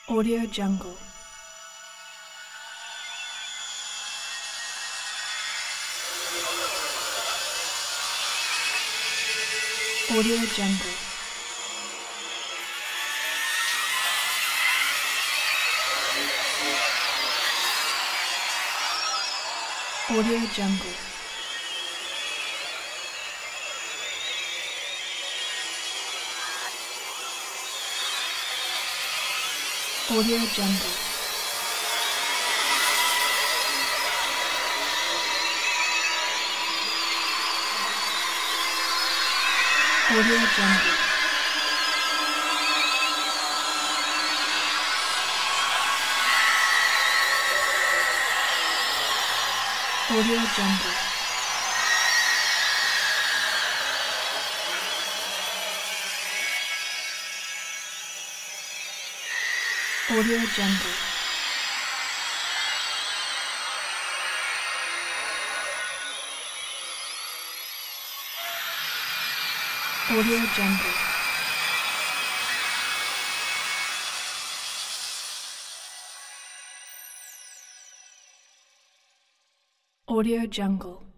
Audio Jungle. Audio Jungle. Audio Jungle. Audio Jungle. Audio Jungle. Audio Jungle. Audio Jungle. Audio Jungle. Audio Jungle.